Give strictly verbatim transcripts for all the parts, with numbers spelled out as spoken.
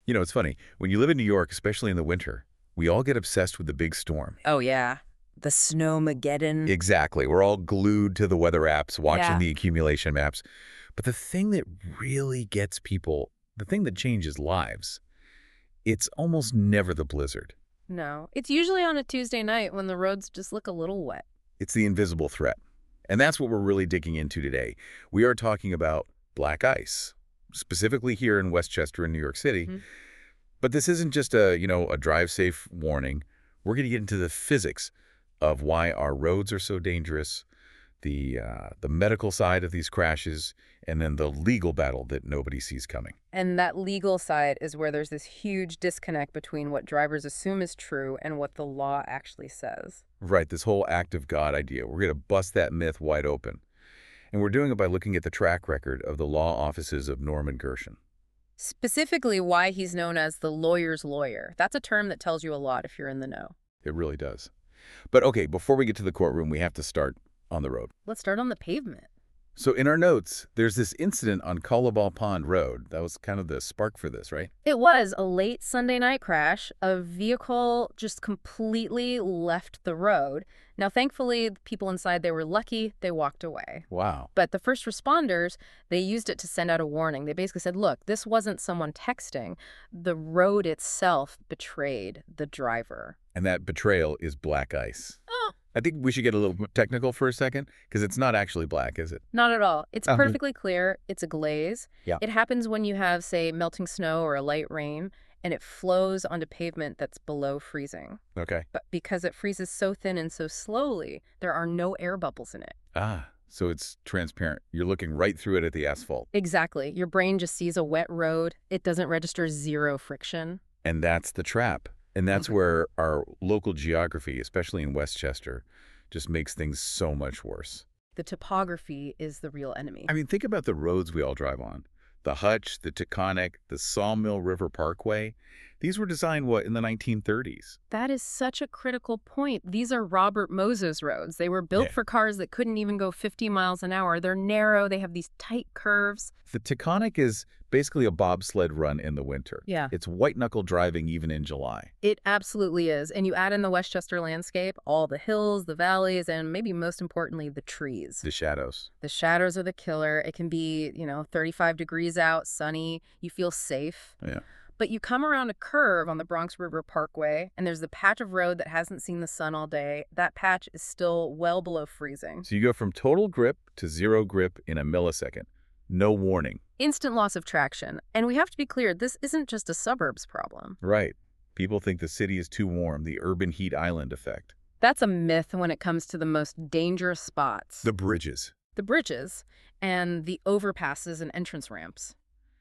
You know, it's funny. When you live in New York, especially in the winter, we all get obsessed with the big storm. Oh, yeah. The Snowmageddon. Exactly. We're all glued to the weather apps, watching Yeah. the accumulation maps. But the thing that really gets people, the thing that changes lives, it's almost never the blizzard. No. It's usually on a Tuesday night when the roads just look a little wet. It's the invisible threat. And that's what we're really digging into today. We are talking about black ice, specifically here in Westchester in New York City. Mhm. But this isn't just a, you know, a drive safe warning. We're going to get into the physics of why our roads are so dangerous, the uh, the medical side of these crashes, and then the legal battle that nobody sees coming. And that legal side is where there's this huge disconnect between what drivers assume is true and what the law actually says. Right, this whole act of God idea. We're going to bust that myth wide open. And we're doing it by looking at the track record of the law offices of Norman Gershon. Specifically, why he's known as the lawyer's lawyer. That's a term that tells you a lot if you're in the know. It really does. But okay, before we get to the courtroom, we have to start on the road. Let's start on the pavement. So in our notes, there's this incident on Collaball Pond Road. That was kind of the spark for this, right? It was a late Sunday night crash. A vehicle just completely left the road. Now, thankfully, the people inside, they were lucky. They walked away. Wow. But the first responders, they used it to send out a warning. They basically said, look, this wasn't someone texting. The road itself betrayed the driver. And that betrayal is black ice. Oh. I think we should get a little technical for a second, because it's not actually black, is it? Not at all. It's Uh-huh. perfectly clear. It's a glaze. Yeah. It happens when you have, say, melting snow or a light rain, and it flows onto pavement that's below freezing. Okay. But because it freezes so thin and so slowly, there are no air bubbles in it. Ah, so it's transparent. You're looking right through it at the asphalt. Exactly. Your brain just sees a wet road. It doesn't register zero friction. And that's the trap. And that's where our local geography, especially in Westchester, just makes things so much worse. The topography is the real enemy. I mean, think about the roads we all drive on. The Hutch, the Taconic, the Sawmill River Parkway. These were designed, what, in the nineteen thirties? That is such a critical point. These are Robert Moses roads. They were built Yeah. for cars that couldn't even go fifty miles an hour. They're narrow. They have these tight curves. The Taconic is basically a bobsled run in the winter. Yeah. It's white-knuckle driving even in July. It absolutely is. And you add in the Westchester landscape, all the hills, the valleys, and maybe most importantly, the trees. The shadows. The shadows are the killer. It can be, you know, thirty-five degrees out, sunny. You feel safe. Yeah. But you come around a curve on the Bronx River Parkway, and there's the patch of road that hasn't seen the sun all day. That patch is still well below freezing. So you go from total grip to zero grip in a millisecond. No warning. Instant loss of traction. And we have to be clear, this isn't just a suburbs problem. Right. People think the city is too warm, the urban heat island effect. That's a myth when it comes to the most dangerous spots. The bridges. The bridges and the overpasses and entrance ramps.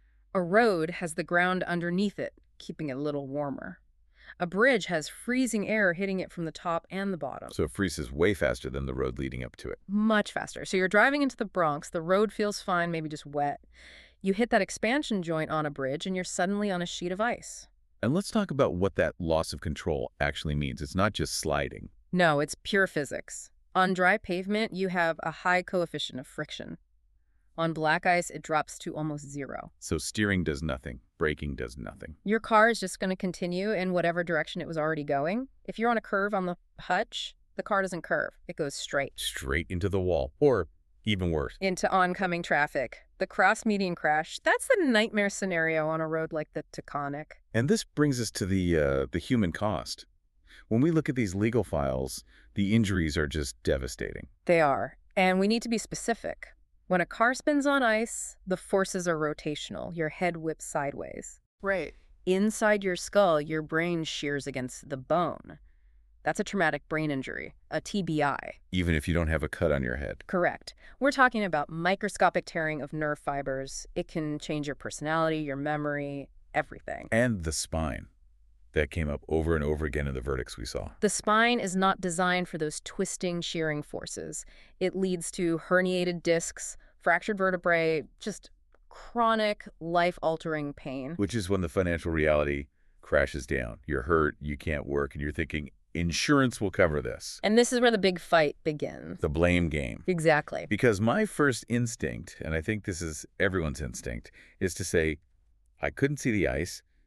A road has the ground underneath it, keeping it a little warmer. A bridge has freezing air hitting it from the top and the bottom. So it freezes way faster than the road leading up to it. Much faster. So you're driving into the Bronx, the road feels fine, maybe just wet. You hit that expansion joint on a bridge and you're suddenly on a sheet of ice. And let's talk about what that loss of control actually means. It's not just sliding. No, it's pure physics. On dry pavement, you have a high coefficient of friction. On black ice, it drops to almost zero. So steering does nothing. Braking does nothing. Your car is just going to continue in whatever direction it was already going. If you're on a curve on the Hutch, the car doesn't curve. It goes straight. Straight into the wall. Or even worse. Into oncoming traffic. The cross-median crash, that's the nightmare scenario on a road like the Taconic. And this brings us to the uh, the human cost. When we look at these legal files, the injuries are just devastating. They are. And we need to be specific. When a car spins on ice, the forces are rotational. Your head whips sideways. Right. Inside your skull, your brain shears against the bone. That's a traumatic brain injury, a T B I. Even if you don't have a cut on your head. Correct. We're talking about microscopic tearing of nerve fibers. It can change your personality, your memory, everything. And the spine. That came up over and over again in the verdicts we saw. The spine is not designed for those twisting, shearing forces. It leads to herniated discs, fractured vertebrae, just chronic, life-altering pain. Which is when the financial reality crashes down. You're hurt, you can't work, and you're thinking, insurance will cover this. And this is where the big fight begins. The blame game. Exactly. Because my first instinct, and I think this is everyone's instinct, is to say, I couldn't see the ice,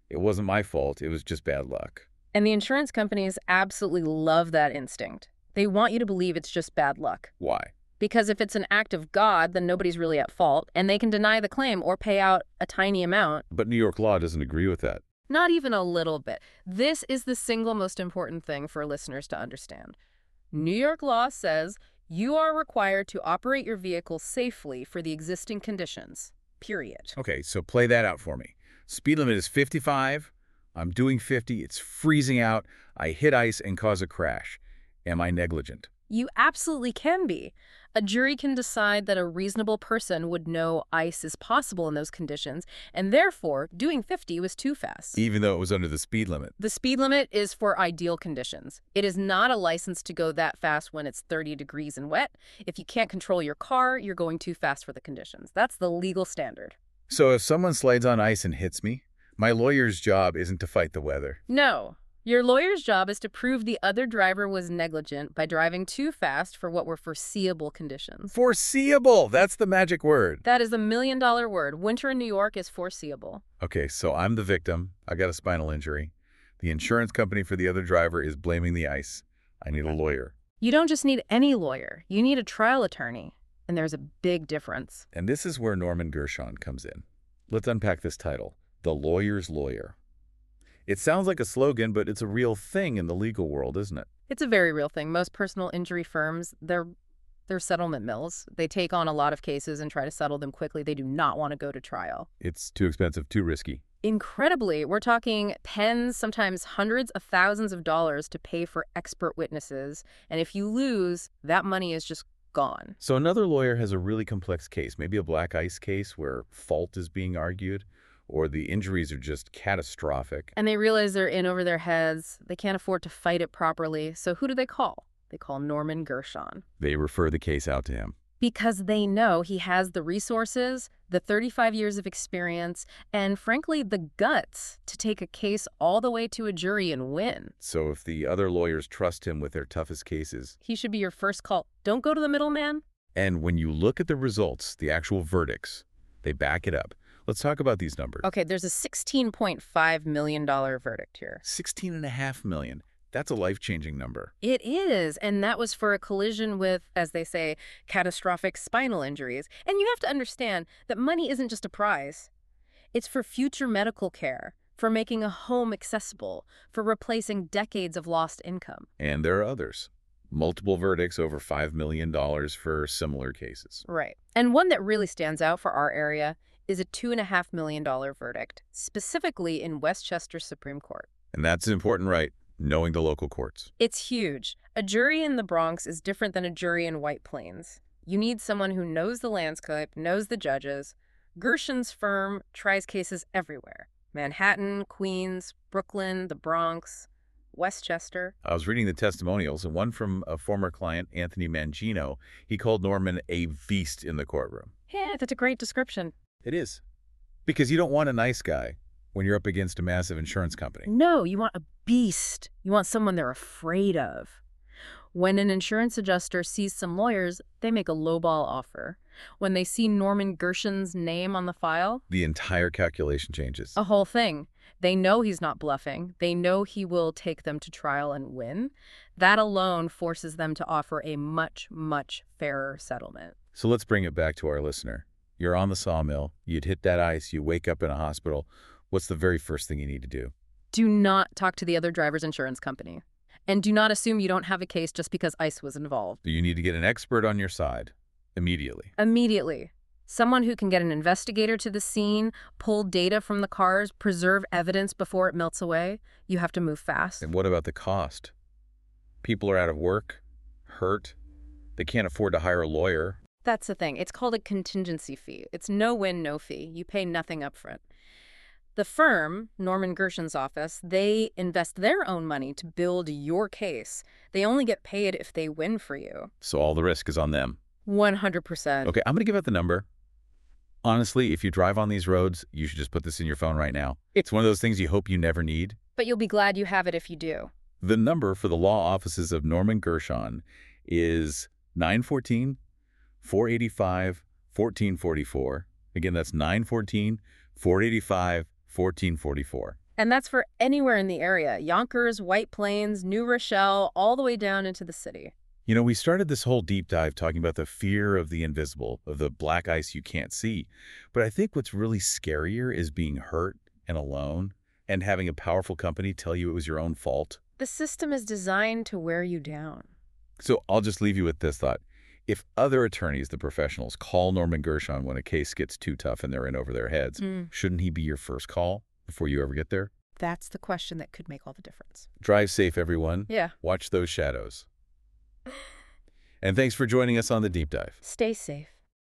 It wasn't my fault. It was just bad luck. And the insurance companies absolutely love that instinct. They want you to believe it's just bad luck. Why? Because if it's an act of God, then nobody's really at fault, and they can deny the claim or pay out a tiny amount. But New York law doesn't agree with that. Not even a little bit. This is the single most important thing for listeners to understand. New York law says you are required to operate your vehicle safely for the existing conditions, period. Okay, so play that out for me. Speed limit is fifty-five. I'm doing fifty. It's freezing out. I hit ice and cause a crash. Am I negligent? You absolutely can be. A jury can decide that a reasonable person would know ice is possible in those conditions, and therefore, doing fifty was too fast. Even though it was under the speed limit. The speed limit is for ideal conditions. It is not a license to go that fast when it's thirty degrees and wet. If you can't control your car, you're going too fast for the conditions. That's the legal standard. So if someone slides on ice and hits me, my lawyer's job isn't to fight the weather. No. Your lawyer's job is to prove the other driver was negligent by driving too fast for what were foreseeable conditions. Foreseeable! That's the magic word. That is the million-dollar word. Winter in New York is foreseeable. Okay, so I'm the victim. I got a spinal injury. The insurance company for the other driver is blaming the ice. I need a lawyer. You don't just need any lawyer. You need a trial attorney. And there's a big difference. And this is where Norman Gershon comes in. Let's unpack this title, The Lawyer's Lawyer. It sounds like a slogan, but it's a real thing in the legal world, isn't it? It's a very real thing. Most personal injury firms, they're, they're settlement mills. They take on a lot of cases and try to settle them quickly. They do not want to go to trial. It's too expensive, too risky. Incredibly, we're talking tens, sometimes hundreds of thousands of dollars to pay for expert witnesses. And if you lose, that money is just gone. So another lawyer has a really complex case, maybe a black ice case where fault is being argued, or the injuries are just catastrophic. And they realize they're in over their heads. They can't afford to fight it properly. So who do they call? They call Norman Gershon. They refer the case out to him. Because they know he has the resources, the thirty-five years of experience, and frankly, the guts to take a case all the way to a jury and win. So if the other lawyers trust him with their toughest cases. He should be your first call. Don't go to the middleman. And when you look at the results, the actual verdicts, they back it up. Let's talk about these numbers. Okay, there's a sixteen point five million dollars verdict here. sixteen and a half million. That's a life-changing number. It is, and that was for a collision with, as they say, catastrophic spinal injuries. And you have to understand that money isn't just a prize. It's for future medical care, for making a home accessible, for replacing decades of lost income. And there are others. Multiple verdicts over five million dollars for similar cases. Right. And one that really stands out for our area is a two point five million dollars verdict, specifically in Westchester Supreme Court. And that's an important right, knowing the local courts. It's huge. A jury in the Bronx is different than a jury in White Plains. You need someone who knows the landscape, knows the judges. Gershon's firm tries cases everywhere. Manhattan, Queens, Brooklyn, the Bronx, Westchester. I was reading the testimonials, and one from a former client, Anthony Mangino, he called Norman a beast in the courtroom. Yeah, that's a great description. It is. Because you don't want a nice guy when you're up against a massive insurance company. No, you want a beast. You want someone they're afraid of. When an insurance adjuster sees some lawyers, they make a lowball offer. When they see Norman Gershon's name on the file, The entire calculation changes. a whole thing. They know he's not bluffing. They know he will take them to trial and win. That alone forces them to offer a much, much fairer settlement. So let's bring it back to our listener. You're on the sawmill, you'd hit that ice, you wake up in a hospital. What's the very first thing you need to do? Do not talk to the other driver's insurance company. And do not assume you don't have a case just because ice was involved. You need to get an expert on your side immediately. Immediately. Someone who can get an investigator to the scene, pull data from the cars, preserve evidence before it melts away. You have to move fast. And what about the cost? People are out of work, hurt. They can't afford to hire a lawyer. That's the thing. It's called a contingency fee. It's no win, no fee. You pay nothing up front. The firm, Norman Gershon's office, they invest their own money to build your case. They only get paid if they win for you. So all the risk is on them. one hundred percent. Okay, I'm going to give out the number. Honestly, if you drive on these roads, you should just put this in your phone right now. It's one of those things you hope you never need. But you'll be glad you have it if you do. The number for the law offices of Norman Gershon is nine one four, four eight five, one four four four. Again, that's nine one four, four eight five, one four four four. And that's for anywhere in the area. Yonkers, White Plains, New Rochelle, all the way down into the city. You know, we started this whole deep dive talking about the fear of the invisible, of the black ice you can't see. But I think what's really scarier is being hurt and alone and having a powerful company tell you it was your own fault. The system is designed to wear you down. So I'll just leave you with this thought. If other attorneys, the professionals, call Norman Gershon when a case gets too tough and they're in over their heads, Mm. shouldn't he be your first call before you ever get there? That's the question that could make all the difference. Drive safe, everyone. Yeah. Watch those shadows. And thanks for joining us on the Deep Dive. Stay safe.